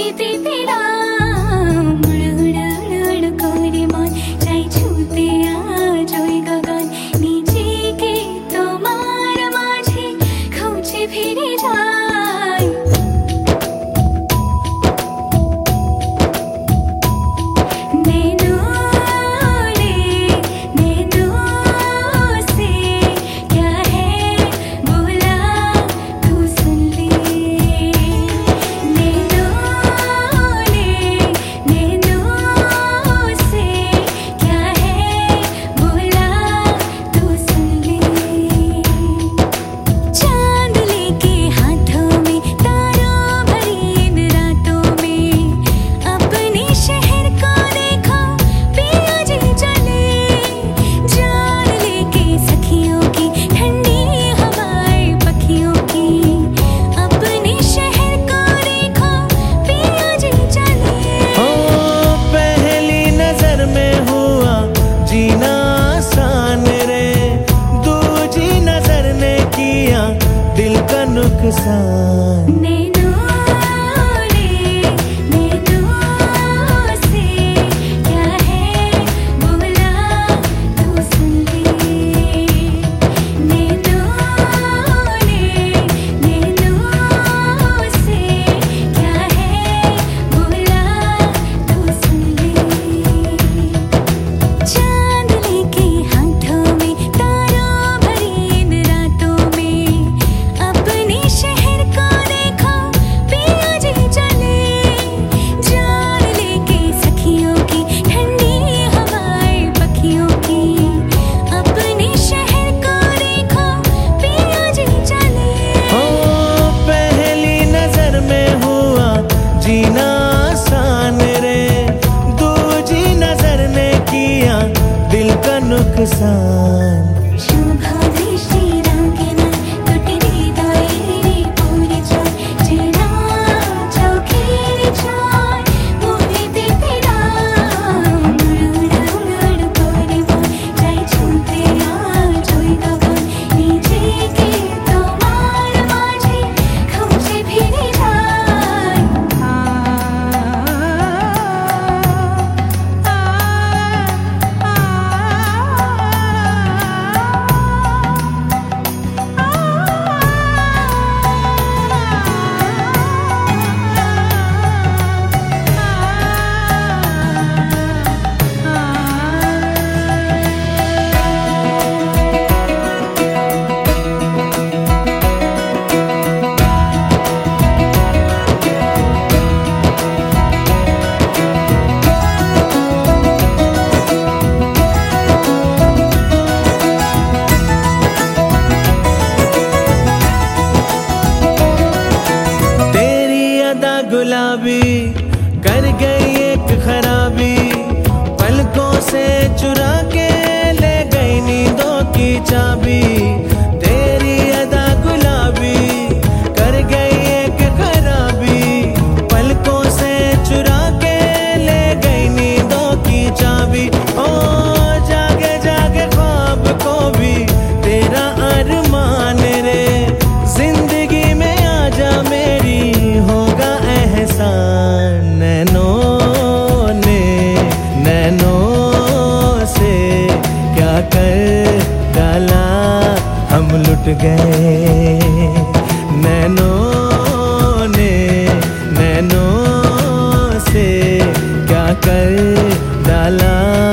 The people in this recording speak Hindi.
मोहिते तेरा उड़ उड़ उड़ उड़ कोरे मान जाई छूते आज ওই গগন নিজেকে তোমার মাঝে খুঁজে ফিরে যাই दिल का नुकसान दिल का नुकसान शुभ दृष्टि रंगे मन टूटरी दायरे पूरी चाय जेना चौकीर चाय मोहिते तेरा उड़ उड़ कोरे मान जाई छूते आज ওই গগন নিজেকে তোমার মাঝে খুঁজে ফিরে যাই गुलाबी कर गई एक खराबी पलकों से चुरा के ले गई नींदों की चाबी तेरी अदा गुलाबी कर गई एक खराबी पलकों से चुरा के ले गई नींदों की चाबी ओ जागे जागे ख्वाब को भी तेरा अरमान रे जिंदगी में आजा मेरी होगा नैनों से क्या कर डाला हम लुट गए नैनों से क्या कर डाला